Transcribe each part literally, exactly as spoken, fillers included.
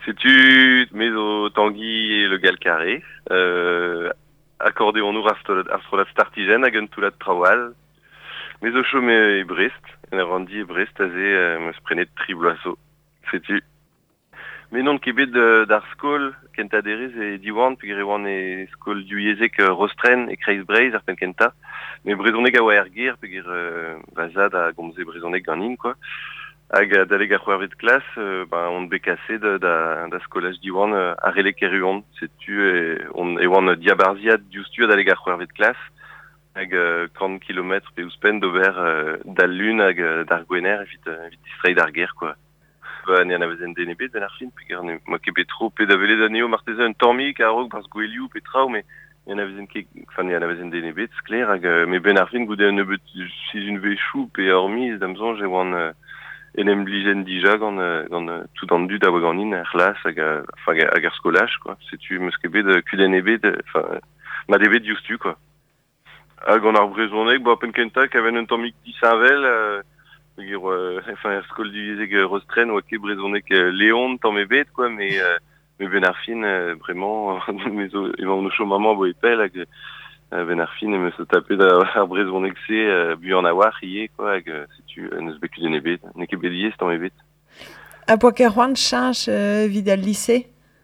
sais-tu, mais au Tanguy et le Galcaré, euh, accordéon nous astrolat startigen, à Gentulat Trawal, mais au chômé et Brest, et Randy et Brest, azé, euh, me prenait de tribloiseau, sais-tu. Mais non, Québec d'Arskol, Kenta Derez et Diwan, puis Gréwan et Skol du Yezek Rostren et Kreis Breis, Arpen Kenta, mais Brezonek a Waergir, puis Vazad a Gomze Brezonek Ganin, quoi. Hag d'aller à de classe, euh, ben, on bécassé de, da, da scolage d'Iwan euh, à Relais Keruon. C'est-tu, et on, et on diabarzia d'Iustu d'aller à de classe, hag euh, quarante kilomètres, pe ouspen d'ober, euh, d'al lune, hag euh, d'argwener, vite, euh, vite distrait d'arguer, quoi. Bah, n'y en avait un dénébé, de l'arfine, puis garne, moi, qui trop, pe d'avele d'annéo, martesa, un tormi, carog, parce que pe trao, mais il y en avait un qui, enfin, il y en avait un dénébé, c'est clair, hag, euh, mais ben arfine, goudé un nebeut, si une véchou, pe hormis, d'amzon, j'ai one, euh, enem blijen dija gant, euh, gant euh, tout en du d'avoir ganin ar las hag a, enfin, hag ar skolaj, quoi. C'est-tu meus ket bet euh, kudenn ebet, enfin, ma debet justu, quoi. Hag an ar brezonek, bo apen kenta, kaven un tammik disavel, euh, gir, euh, enfin, ar skol du yezeg euh, rostren, oa ket brezonek euh, leon, tamm ebet, quoi, mais, euh, mais ben ar fin, euh, vraiment, mais o, evan no chom maman bo epel, hag, Euh, ben ar fin, me se taper ar brezonek se, euh, bu an a war, ie, quoi, hag, euh, sais-tu, euh, neus bet kudenn ebet, ne ket bet yez, tamm ebet. A poa ket c'hoant chanj euh, vid al lycée?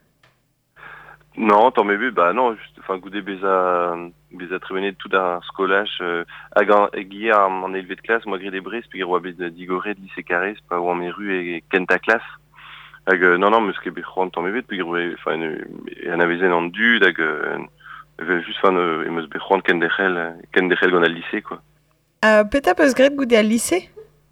Non, tamm ebet, bah non, just, enfin, goude beza, beza trevenet tout un skolaj, euh, hag an, hag ie an, an elevet klass, moi gret e Brest, pe gero a bet digore de lycée Carrez, pa oan meru e kenta klass. Hag, euh, non, non, meus ket bet c'hoant tamm ebet, pe gero, enfin, en avezen an dud, hag, euh, just, enfin, e meus bet c'hoant ken dechel, ken dechel gant al lycée, quoi. Uh, Peta peus gret goude al lycée?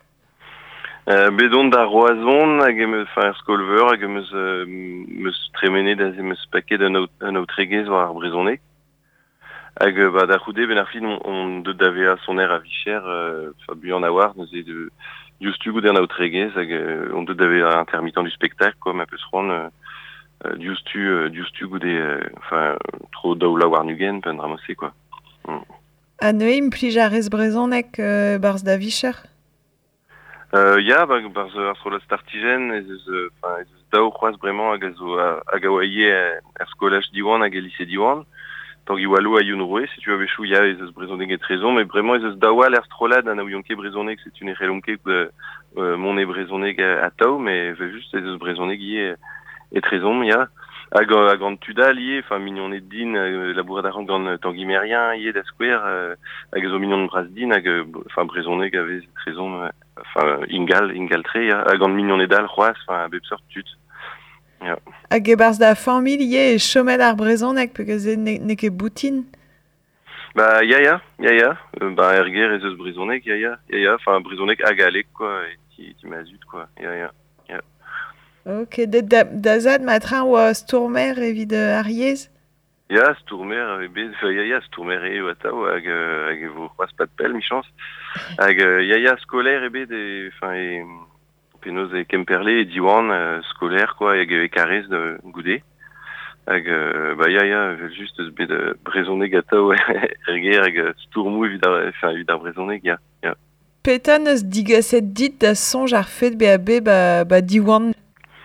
Euh, bedon da roazon hag emeus enfin ar skolveur hag emeus euh, meus tremenet da emeus paket un out un outregez war ar brezonek hag euh, ba da c'houde ben ar fin on, on deud dave a son air a vicher euh, fa buan a war neus e de justu goude an outregez hag euh, on deud dave a intermittent du spectacle quoi ma peus ron euh, euh, justu euh, justu goude euh, enfin tro daoula war nugen pen ramose quoi. Mm. Ha neuem plij a rez brezonek euh, barz da vicher? Euh, ya, bah, barz ar strolat startigen, ez eus, euh, enfin, ez eus daou c'hoaz bremañ hag a zo hag a oaie ar skolaj diwan hag a lycée diwan. Tangi walo a youn roe, se tu a vechou ya ez eus brezonek et trezon, mais bremañ ez eus daoual ar strolad an a ouion ket brezonek, se tu ne c'hellom ket euh, euh, mon e brezonek a, a tao, mais ve just ez eus brezonek ie et trezon, ya. Hag, hag an tudal ie, enfin, mignonet din, euh, labourat ar gant tangi merien, ie da skouer, euh, hag zo mignon bras din, hag, euh, enfin, brezonek a vez trezon, euh, enfin, ingal, ingal tre, ya, hag an mignon edal, c'hoaz, enfin, bep sort tut. Ya. Hag e barz da famil ie e chomet ar brezonek peogwez e ne, ne ket boutin? Bah, ya, ya, ya, ya, euh, bah, erger ez eus brezonek, ya, ya, ya, ya, enfin, brezonek hag alek, quoi, et ti, ti mazut, quoi, ya, ya, ya. Ok,det da, da zad matran oa stourmer evit euh, ar yez? Ya, stourmer, e bet, ya, ya, stourmer e o atao, hag, euh, hag e vo c'hoaz pat pel, mi chans. Hag, euh, ya, ya, skoler e bet, e, enfin, e, penoz e kemperle e diwan, euh, skoler, quoi, hag e karez de goude. Hag, euh, bah, ya, ya, vel just eus bet euh, brezonek atao, erger, hag euh, stourmou evit ar, enfin, evit ar brezonek, ya, ya. Peta neus digaset dit da sonj ar fet be a be ba, ba diwan?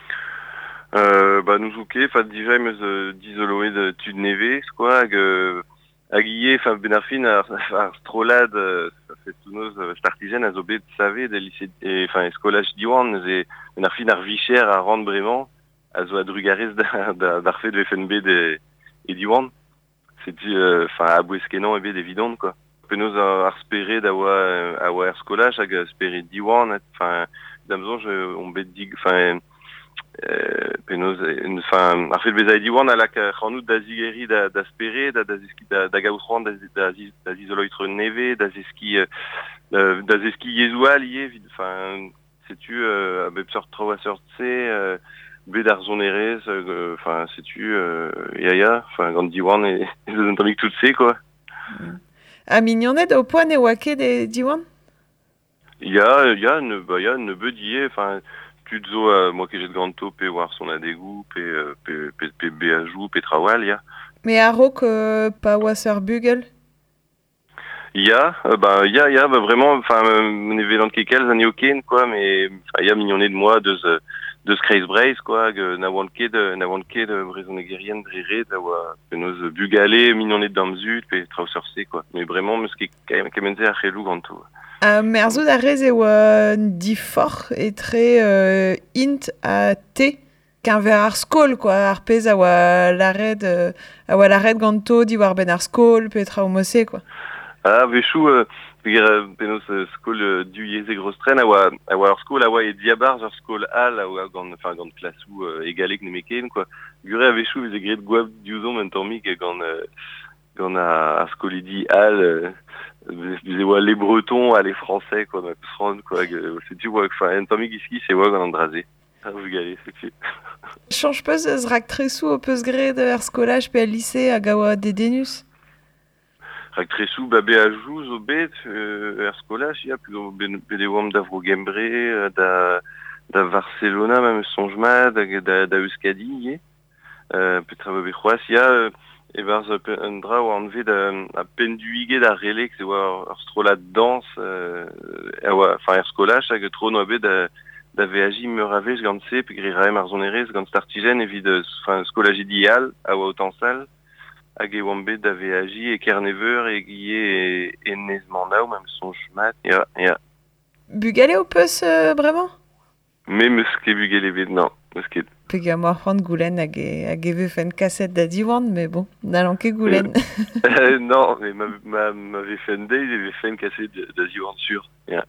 Euh, bah, nous ouke, enfin, déjà, emeus euh, dizoloet de tud nevez, quoi, hag, euh, hag ie, enfin, ben ar fin, ar, ar strolad, euh, ça fait tout nos euh, startigen, a zo bet save, de lycée, et, enfin, e skolaj diwan, neus e, ben ar fin ar vicher, a rand bremañ, a zo a drugarez da, da, d'ar fet vefen bet e, e diwan. C'est-tu, enfin, euh, a boueskenan e bet evident, quoi. Penaos ar spere da oa, a oa ar skolaj, hag spere diwan, enfin, damzon, je, on bet dig, enfin, Euh, penaos, enfin, ar fet bez a diwan alak c'hanout da zigeri da, da spere, da, da zeski da, da gaoutran, da, da, da zizoloitre neve, da zeski, euh, da zeski yezoual, ie, enfin, sais-tu, euh, a bep sort trao a sort se, euh, bet ar zonerez, enfin, euh, sais-tu, euh, ya ya, enfin, gant diwan e, e zo dentamik tout se, quoi. Mm. A mignonet o poan e oa ket e diwan? Ya, ya, ne, bah, ya, ne beud ie, enfin, tud zo, euh, moi que j'ai de ganto, pe war son adegou, pe, euh, pe, pe, pe beajou, pe trawal, ya. Me a rok euh, pa oa seur bugel? Ya, euh, bah, ya, ya, bah, vraiment, enfin, euh, ne velant kekel, zan eo ken, quoi, mais, enfin, ya, mignonnet de moi, deus, euh, de Scrace Brace, quoi, que na oant ket, na oant ket brezhonegerienn dreret, da oa penaos bugale, mignonet d'amzut, pe traoù-seurse, quoi. Mais vraiment, meus ket kemenze ar c'helloù ganto. Uh, Merzout a rez e oa difor etre euh, int a te qu'un ver ar skol, quoi, ar pez a oa laret, euh, a oa laret ganto di war ben ar skol, pe traoù mose, quoi. Ah, vechou, euh, penaos euh, skol euh, du yeze grostren, a oa, a oa ar skol, a oa e diabarz ar skol al, a oa gant, enfin, gant klasou euh, egalek nemeken, quoi. Gure a vechou, veze gret gwab diouzom en tammig gant, euh, gant a, ar skolidi al, euh, veze oa les bretons, a les français, quoi, ma peus quoi, c'est tu vois, enfin, en tammig iski, c'est oa gant an drazé. Ah, bugale, c'est fait. Change peus eus rak tresou o peus gret ar skolaj pe al lycée hag a oa dedenus? Rak tresou, ba be a jou zo bet euh, er skolaj, ya, plus be de oam da vro Gembre, euh, da, da Barcelona, ma meus sonjmat, da, da, da Euskadi, ye. Euh, petra be c'hoaz, ya, euh, e barz un dra oa an vet a, a penduige da relek, se oa ar strolat dans, euh, enfin er skolaj, hag tro no bet da, da veaji meur avez gant se, pe gri raem ar zonerez gant startigen evit enfin, skolaj ideal, a oa otansal, hag e oam bet da veaji e kerneveur e gie e, e nez mandaou, ma meus sonjmat, ya, ya. Bugale o peus euh, bremañ? Me meus ket bugale bet, non, meus ket. Pe ga moar c'hoant goulenn hag e, hag e veu fenn kaset da diwant, mais bon, n'allan ket goulenn. Euh, non, mais ma, ma, ma ve fenn deiz e ve fenn kaset da diwant sur, ya.